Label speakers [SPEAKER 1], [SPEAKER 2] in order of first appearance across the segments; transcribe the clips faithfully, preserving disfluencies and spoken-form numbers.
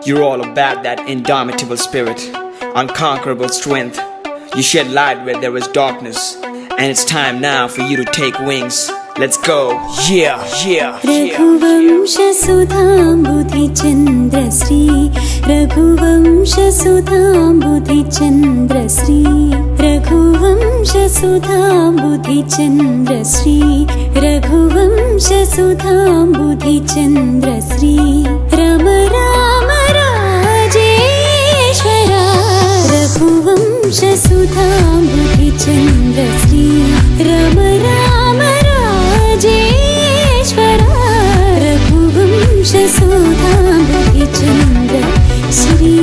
[SPEAKER 1] You're all about that indomitable spirit, unconquerable strength. You shed light where there was darkness, and it's time now for you to take wings. Let's go, yeah, yeah, yeah.
[SPEAKER 2] Raghuvamsha Sudhambudhi Chandra Sri Raghuvamsha Sudhambudhi Chandra Sri Raghuvamsha Sudhambudhi Chandra Sri Raghuvamsha Sudhambudhi Chandra Sri Rama Rama Rajeshwara Raghuvamsha Sudhambudhi Chandra Sri Rama Rama Rajeshwara Raghuvamsha Sudhambudhi Chandra Sri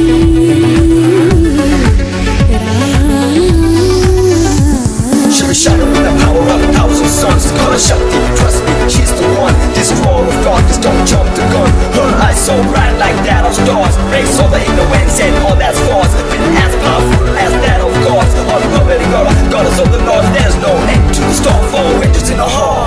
[SPEAKER 3] Shiva Shana with the power of a thousand suns. Call her Shakti, trust me, she's the one. Destroyer of darkness, don't jump the gun. Her eyes so bright like that of stars. Breaks all the ignorance and all that's false. Been as powerful as that of gods. All the very God, goddess of the Lord. There's no end to the storm, four windows in the heart.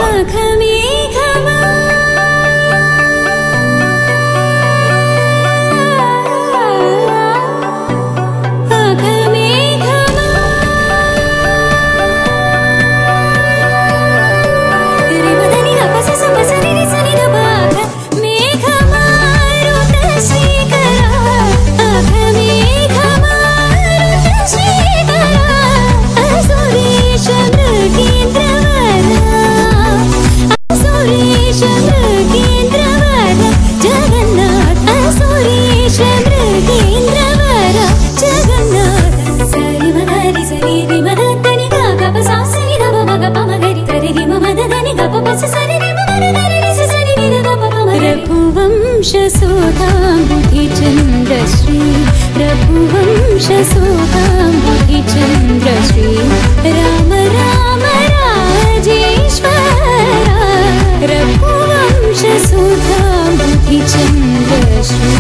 [SPEAKER 2] Raghuvamsha Sudhambudhi Chandra Sri Raghuvamsha Sudhambudhi Chandra Sri Rama Rama Rajeshwara Raghuvamsha Sudhambudhi Chandra Sri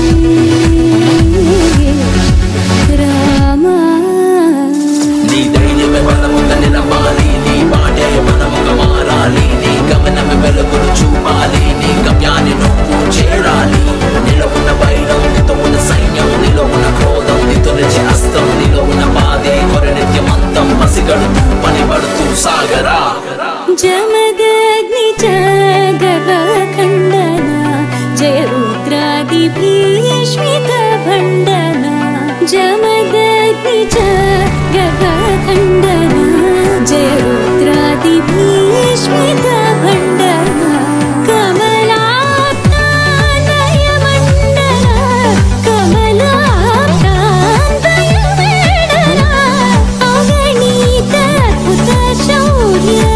[SPEAKER 2] Rama
[SPEAKER 3] Ni dairyame balamuga nilavali ni vaade manamuga maarali ni gamaname velugulu chupali ni gamyani nuvu cherali nilo una bailam nito una sainyam nilo una krodam nito niche astam nilo una baade kore nityamantam pasigadu pani padutu sagara
[SPEAKER 2] Jamadagni Jagava Khandana Jaya Rudradi Bhishmita Bhandana Jamadagni Jagava Khandana Jaya Rudradi Bhishmita Bhandana Kamalapta Daya Mandala Kamalapta Daya Mandala Aganita Puta Shaurya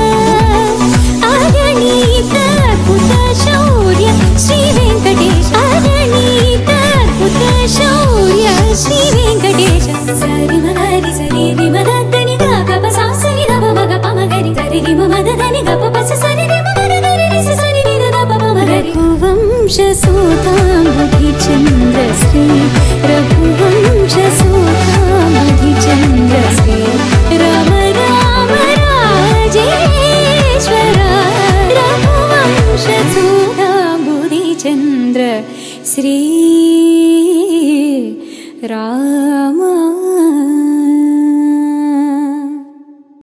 [SPEAKER 2] Aganita Puta Shaurya Sri Venkatesh Aganita Puta Shaurya Sri Venkatesh Sari Madari Sari Madadani Gaga Pasa Sari Daba Maga Pamagari Sari Madadani Gapa Pasa Sari Madadani Sari Daba Pamagari Raghuvamsha Sudhambudhi Chandra Sri Raghuvamsha